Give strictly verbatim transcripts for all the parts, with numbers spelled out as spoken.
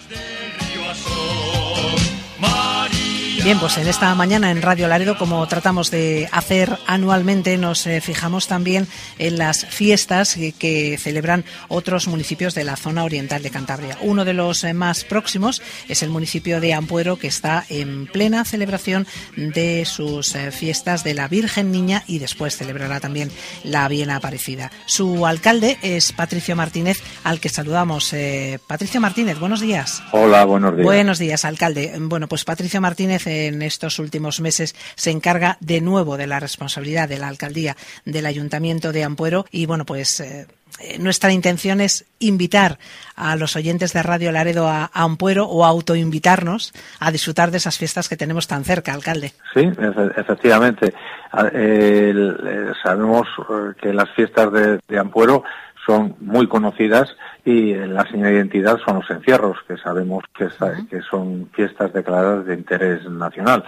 Bien, pues en esta mañana en Radio Laredo, como tratamos de hacer anualmente, nos eh, fijamos también en las fiestas que, que celebran otros municipios de la zona oriental de Cantabria. Uno de los eh, más próximos es el municipio de Ampuero, que está en plena celebración de sus eh, fiestas de la Virgen Niña y después celebrará también la Viena Aparecida. Su alcalde es Patricio Martínez, al que saludamos. Eh, Patricio Martínez, buenos días. Hola, buenos días. Buenos días, alcalde. Bueno, pues Patricio Martínez en estos últimos meses se encarga de nuevo de la responsabilidad de la alcaldía del Ayuntamiento de Ampuero y bueno, pues eh, nuestra intención es invitar a los oyentes de Radio Laredo a, a Ampuero o autoinvitarnos a disfrutar de esas fiestas que tenemos tan cerca, alcalde. Sí, efe- efectivamente. Eh, el, eh, sabemos que las fiestas de, de Ampuero son muy conocidas y la señal de identidad son los encierros, que sabemos que, uh-huh. que son fiestas declaradas de interés nacional.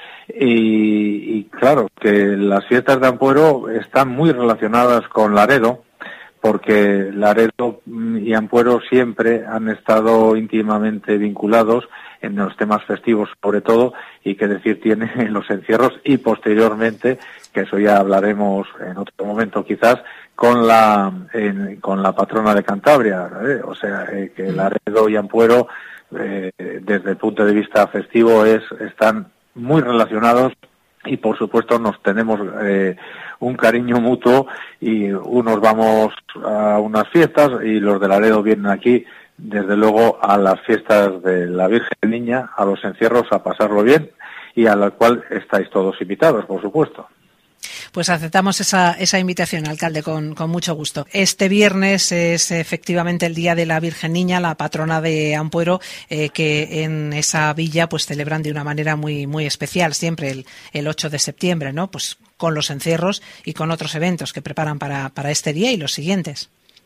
Y, y claro, que las fiestas de Ampuero están muy relacionadas con Laredo, porque Laredo y Ampuero siempre han estado íntimamente vinculados en los temas festivos sobre todo, y qué decir tiene en los encierros y posteriormente, que eso ya hablaremos en otro momento quizás, con la en, con la patrona de Cantabria, ¿eh? O sea, eh, que Laredo y Ampuero eh, desde el punto de vista festivo es están muy relacionados y por supuesto nos tenemos eh, un cariño mutuo y unos vamos a unas fiestas y los de Laredo vienen aquí desde luego a las fiestas de la Virgen Niña, a los encierros, a pasarlo bien y a la cual estáis todos invitados, por supuesto. Pues aceptamos esa, esa invitación, alcalde, con, con mucho gusto. Este viernes es efectivamente el Día de la Virgen Niña, la patrona de Ampuero, eh, que en esa villa pues celebran de una manera muy muy especial, siempre el, el ocho de septiembre, ¿no? Pues con los encierros y con otros eventos que preparan para, para este día y los siguientes.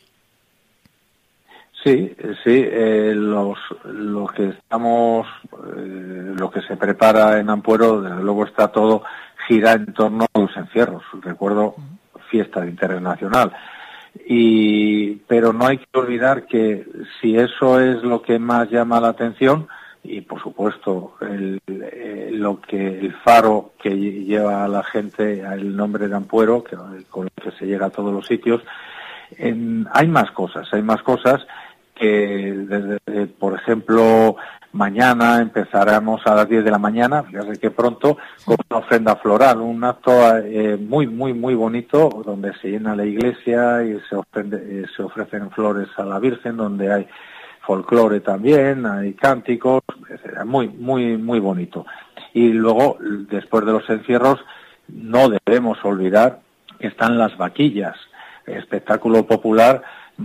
Sí, sí, eh, los, lo que estamos, eh, lo que se prepara en Ampuero, desde luego está todo gira en torno a los encierros. Recuerdo fiesta de interés nacional. Y, pero no hay que olvidar que si eso es lo que más llama la atención, y por supuesto el, eh, lo que el faro que lleva a la gente el nombre de Ampuero, que, con el que se llega a todos los sitios, en, hay más cosas, hay más cosas que desde, eh, por ejemplo, mañana empezaremos a las diez de la mañana, fíjate que pronto, con una ofrenda floral, un acto eh, muy, muy, muy bonito, donde se llena la iglesia y se, ofrende, eh, se ofrecen flores a la Virgen, donde hay folclore también, hay cánticos, muy, muy, muy bonito. Y luego, después de los encierros, no debemos olvidar que están las vaquillas, espectáculo popular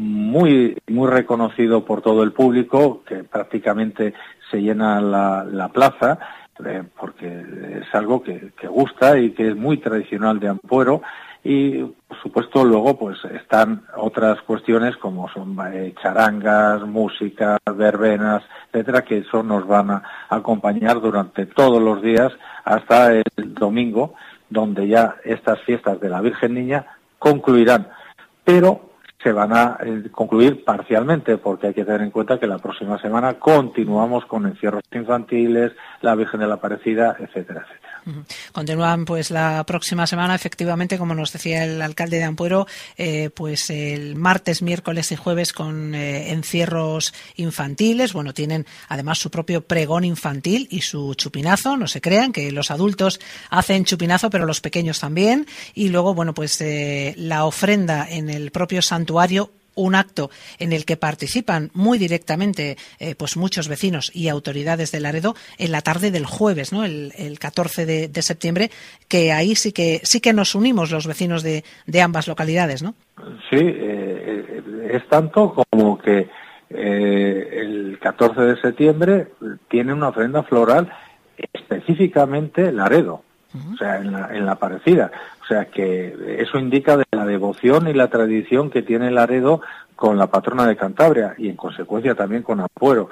muy muy reconocido por todo el público, que prácticamente se llena la, la plaza, eh, porque es algo que, que gusta y que es muy tradicional de Ampuero. Y por supuesto luego pues están otras cuestiones como son eh, charangas, música, verbenas, etcétera, que eso nos van a acompañar durante todos los días hasta el domingo, donde ya estas fiestas de la Virgen Niña concluirán, pero se van a eh, concluir parcialmente, porque hay que tener en cuenta que la próxima semana continuamos con encierros infantiles, la Virgen de la Aparecida, etcétera, etcétera. Uh-huh. Continúan pues la próxima semana, efectivamente, como nos decía el alcalde de Ampuero, eh, pues el martes, miércoles y jueves con eh, encierros infantiles. Bueno, tienen además su propio pregón infantil y su chupinazo, no se crean que los adultos hacen chupinazo, pero los pequeños también. Y luego, bueno, pues eh, la ofrenda en el propio santuario, un acto en el que participan muy directamente eh, pues muchos vecinos y autoridades de Laredo en la tarde del jueves, ¿no? El, el catorce de, de septiembre, que ahí sí que sí que nos unimos los vecinos de, de ambas localidades, ¿no? Sí, eh, es tanto como que eh, el catorce de septiembre tiene una ofrenda floral específicamente Laredo. O sea, en la, en la Aparecida. O sea, que eso indica de la devoción y la tradición que tiene Laredo con la patrona de Cantabria y, en consecuencia, también con Ampuero.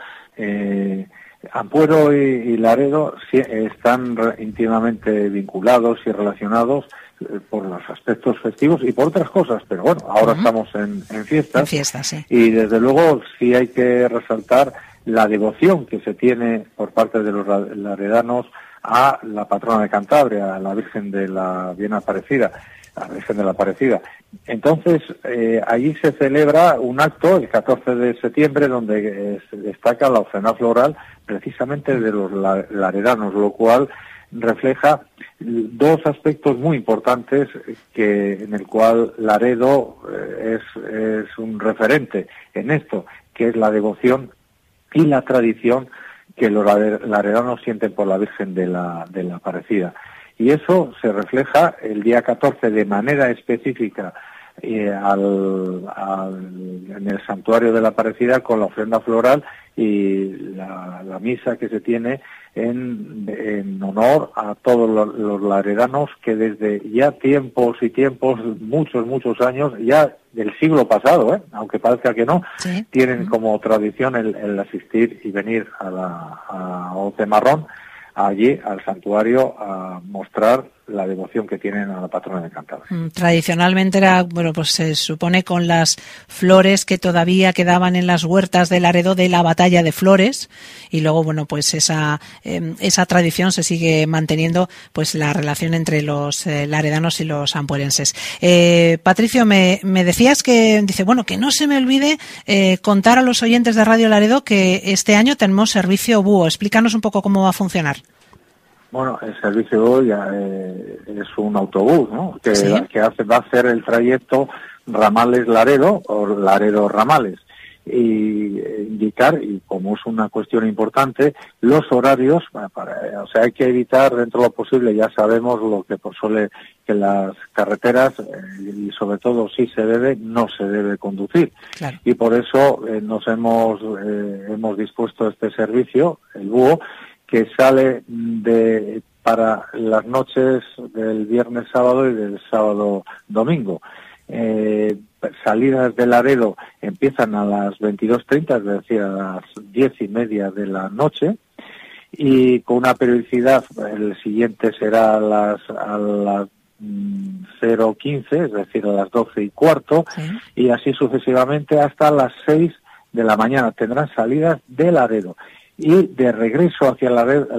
Eh, Ampuero y, y Laredo sí, están íntimamente vinculados y relacionados eh, por los aspectos festivos y por otras cosas, pero bueno, ahora uh-huh. estamos en, en fiestas. En fiestas, sí. Y, desde luego, sí hay que resaltar la devoción que se tiene por parte de los laredanos a la patrona de Cantabria, a la Virgen de la Bien Aparecida, a la Virgen de la Aparecida. Entonces, eh, allí se celebra un acto el catorce de septiembre donde eh, se destaca la ofrenda floral precisamente de los laredanos, lo cual refleja dos aspectos muy importantes que en el cual Laredo eh, es, es un referente en esto, que es la devoción y la tradición que los laredanos sienten por la Virgen de la, de la Aparecida. Y eso se refleja el día catorce de manera específica eh, al, al, en el santuario de la Aparecida con la ofrenda floral y la, la misa que se tiene en, en honor a todos los, los laredanos que desde ya tiempos y tiempos, muchos, muchos años, ya del siglo pasado, ¿eh? Aunque parezca que no, sí. tienen como tradición el, el asistir y venir a la a Oce Marrón, allí al santuario, a mostrar la devoción que tienen a la patrona de Cantabria. Tradicionalmente era, bueno, pues se supone con las flores que todavía quedaban en las huertas de Laredo de la batalla de Flores, y luego, bueno, pues esa eh, esa tradición se sigue manteniendo, pues la relación entre los eh, laredanos y los ampuerenses. Eh, Patricio, me, me decías que, dice, bueno, que no se me olvide eh, contar a los oyentes de Radio Laredo que este año tenemos servicio búho. Explícanos un poco cómo va a funcionar. Bueno, el servicio hoy eh, es un autobús, ¿no? Que, ¿sí? que hace, va a hacer el trayecto Ramales-Laredo o Laredo-Ramales y eh, indicar, y como es una cuestión importante, los horarios, para, para, o sea, hay que evitar dentro de lo posible, ya sabemos lo que por suele que las carreteras, eh, y sobre todo si se debe, no se debe conducir. Claro. Y por eso eh, nos hemos, eh, hemos dispuesto este servicio, el búho, que sale de para las noches del viernes sábado y del sábado domingo. Eh, salidas de Laredo empiezan a las veintidós treinta, es decir, a las diez y media de la noche, y con una periodicidad, el siguiente será a las, a las cero quince, es decir, a las doce y cuarto, sí. y así sucesivamente hasta las seis de la mañana. Tendrán salidas de Laredo. Y de regreso hacia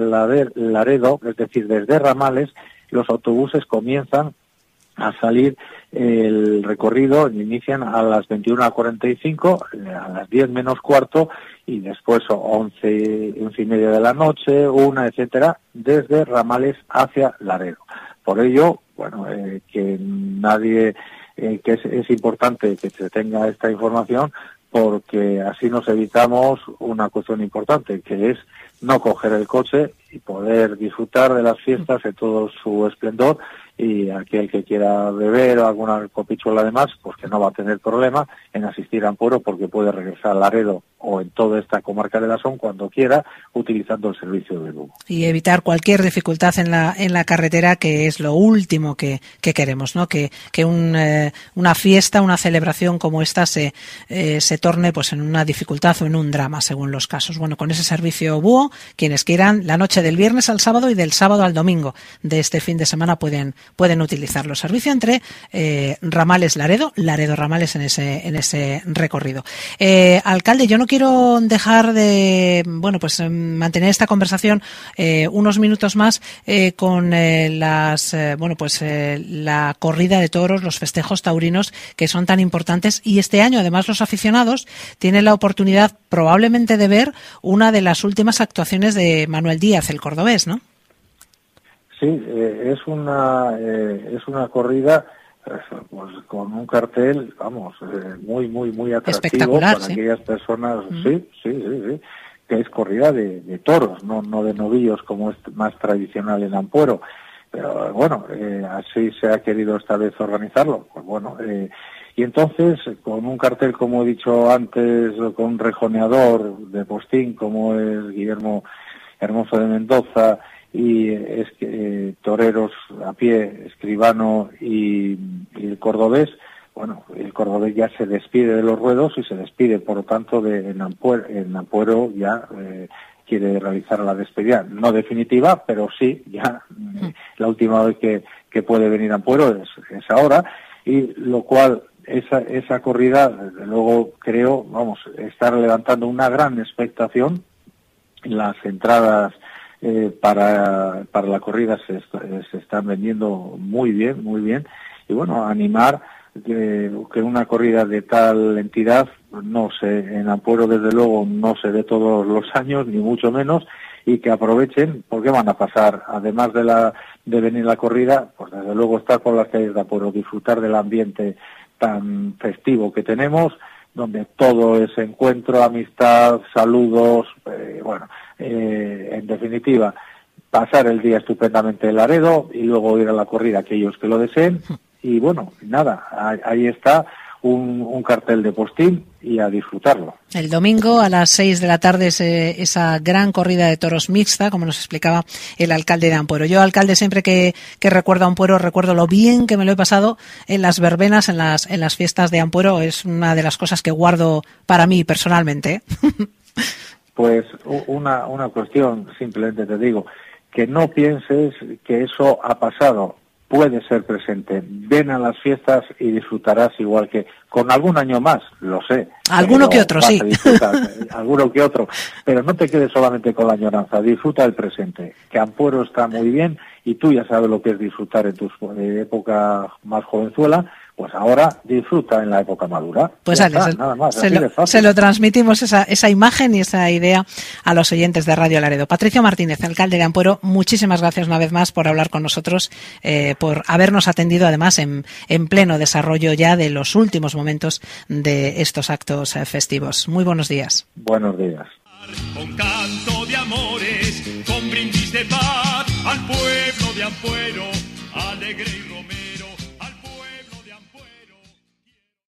Laredo, es decir, desde Ramales, los autobuses comienzan a salir, el recorrido inician a las veintiuna cuarenta y cinco, a las diez menos cuarto, y después once, once y media de la noche, una, etcétera, desde Ramales hacia Laredo. Por ello, bueno, eh, que nadie, eh, que es, es importante que se tenga esta información, porque así nos evitamos una cuestión importante, que es no coger el coche y poder disfrutar de las fiestas en todo su esplendor, y aquel que quiera beber o alguna copichuela además, pues que no va a tener problema en asistir a Ampuero, porque puede regresar a Laredo o en toda esta comarca de la Son cuando quiera, utilizando el servicio de búho. Y evitar cualquier dificultad en la en la carretera, que es lo último que, que queremos, ¿no? Que, que un, eh, una fiesta, una celebración como esta se, eh, se torne pues en una dificultad o en un drama, según los casos. Bueno, con ese servicio búho, quienes quieran, la noche del viernes al sábado y del sábado al domingo de este fin de semana pueden pueden utilizarlo. Servicio entre eh, Ramales Laredo, Laredo Ramales en ese en ese recorrido. Eh, alcalde, yo no quiero dejar de bueno pues mantener esta conversación eh, unos minutos más eh, con eh, las eh, bueno pues eh, la corrida de toros, los festejos taurinos que son tan importantes, y este año además los aficionados tienen la oportunidad probablemente de ver una de las últimas actuaciones de Manuel Díaz, el cordobés, ¿no? Sí, eh, es una eh, es una corrida pues, con un cartel, vamos, eh, muy muy muy atractivo para ¿sí? aquellas personas, mm. sí, sí, sí, sí, que es corrida de, de toros, no no de novillos como es más tradicional en Ampuero, pero bueno, eh, así se ha querido esta vez organizarlo, pues bueno, eh, y entonces con un cartel, como he dicho antes, con un rejoneador de postín como es Guillermo Hermoso de Mendoza, y es que eh, toreros a pie, escribano y, y el cordobés, bueno, el cordobés ya se despide de los ruedos y se despide, por lo tanto, de en Ampuero, en Ampuero ya eh, quiere realizar la despedida, no definitiva, pero sí, ya eh, la última vez que, que puede venir a Ampuero es, es ahora, y lo cual esa, esa corrida, desde luego, creo, vamos, está levantando una gran expectación. Las entradas eh, para, para la corrida se, se están vendiendo muy bien, muy bien. Y bueno, animar que, que una corrida de tal entidad, no sé, en Ampuero desde luego no se ve todos los años, ni mucho menos, y que aprovechen, porque van a pasar, además de la de venir la corrida, pues desde luego estar por las calles de Ampuero, disfrutar del ambiente tan festivo que tenemos, donde todo es encuentro, amistad, saludos, eh, bueno, eh, en definitiva, pasar el día estupendamente en Laredo y luego ir a la corrida aquellos que lo deseen. Y bueno, nada, ahí está un, un cartel de postín y a disfrutarlo. El domingo a las seis de la tarde es eh, esa gran corrida de toros mixta, como nos explicaba el alcalde de Ampuero. Yo, alcalde, siempre que, que recuerdo a Ampuero, recuerdo lo bien que me lo he pasado en las verbenas, en las, en las fiestas de Ampuero. Es una de las cosas que guardo para mí personalmente. Pues una, una cuestión, simplemente te digo, que no pienses que eso ha pasado. Puede ser presente. Ven a las fiestas y disfrutarás igual que con algún año más, lo sé. Alguno que otro, sí. Alguno que otro. Pero no te quedes solamente con la añoranza, disfruta el presente. Que Ampuero está muy bien y tú ya sabes lo que es disfrutar en tu época más jovenzuela. Pues ahora disfruta en la época madura. Pues Ale, se, nada más, se, lo, se lo transmitimos esa, esa imagen y esa idea a los oyentes de Radio Laredo. Patricio Martínez, alcalde de Ampuero, muchísimas gracias una vez más por hablar con nosotros, eh, por habernos atendido además en, en pleno desarrollo ya de los últimos momentos de estos actos eh, festivos. Muy buenos días. Buenos días. Con canto de amores, con brindis de paz, al pueblo de Ampuero, alegre y romero.